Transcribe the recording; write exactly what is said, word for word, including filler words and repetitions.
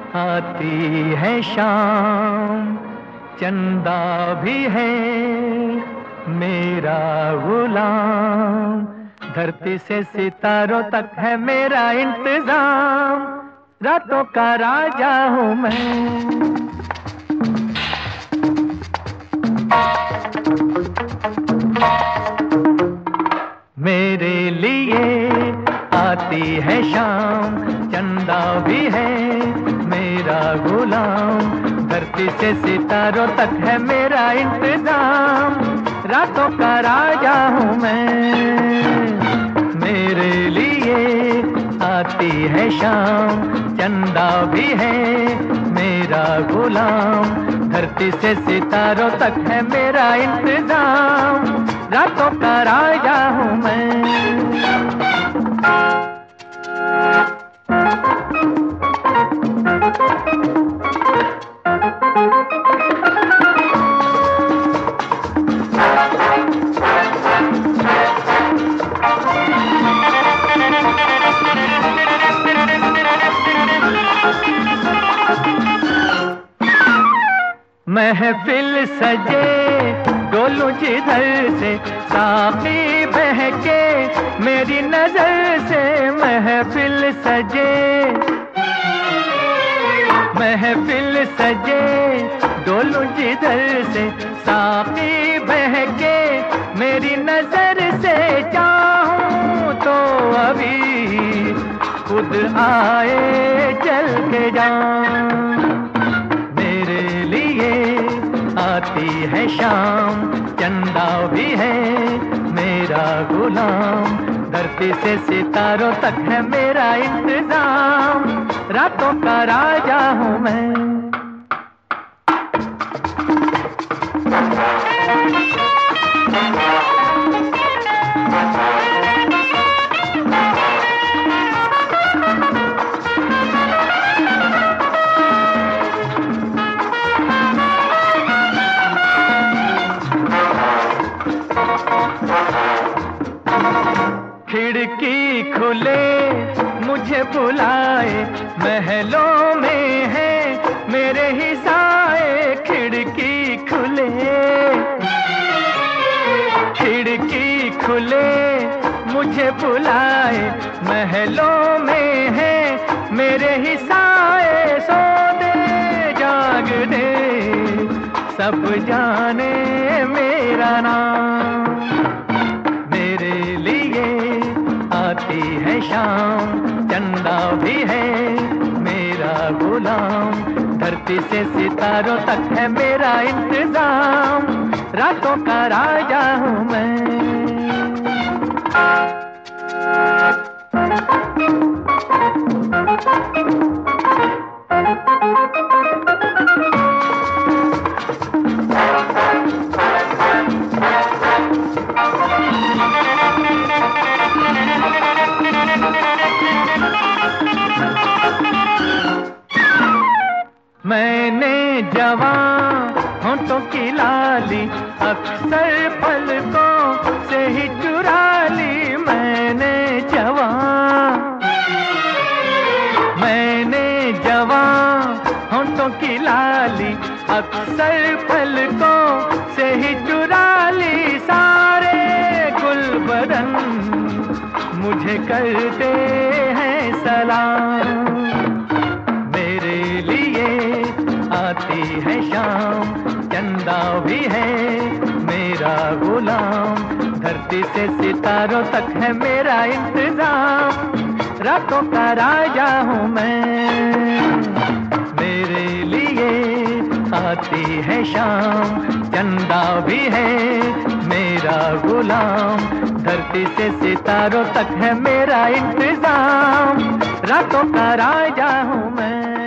आती है शाम, चंदा भी है मेरा गुलाम, धरती से सितारों तक है मेरा इंतजाम, रातों का राजा हूँ मैं। मेरे लिए आती है शाम, चंदा भी है मेरा गुलाम, धरती से सितारों तक है मेरा इंतजाम, रातों का राजा हूँ मैं। मेरे लिए आती है शाम, चंदा भी है मेरा गुलाम, धरती से सितारों तक है मेरा इंतजाम, रातों का राजा हूँ मैं। महफिल सजे डोलूं जिधर से, साक़ी बहके मेरी नजर से, महफिल सजे महफिल सजे डोलूं जिधर से, साक़ी बहके मेरी नजर से, चाहूं तो अभी खुद आए चल के जाऊं। आती है शाम, चंदा भी है मेरा गुलाम, धरती से सितारों तक है मेरा इंतजाम, रातों का राजा हूँ मैं। खिड़की खुले मुझे बुलाए, महलों में है मेरे ही साए, खिड़की खुले खिड़की खुले मुझे बुलाए, महलों में है मेरे ही साए, सो दे जाग दे सब जाने मेरा नाम। आती है शाम, चंदा भी है मेरा गुलाम, धरती से सितारों तक है मेरा इंतजाम, रातों का राजा हूँ मैं। मैंने जवां होंठों की लाली अक्सर पलकों से ही चुरा ली, मैंने जवां मैंने जवां होंठों की लाली अक्सर पलकों से ही चुरा ली, सारे गुल बदन मुझे करते हैं सलाम। आती है शाम, चंदा भी है मेरा गुलाम, धरती से सितारों तक है मेरा इंतजाम, रातों का राजा हूँ मैं। मेरे लिए आती है शाम, चंदा भी है मेरा गुलाम, धरती से सितारों तक है मेरा इंतजाम, रातों का राजा हूँ मैं।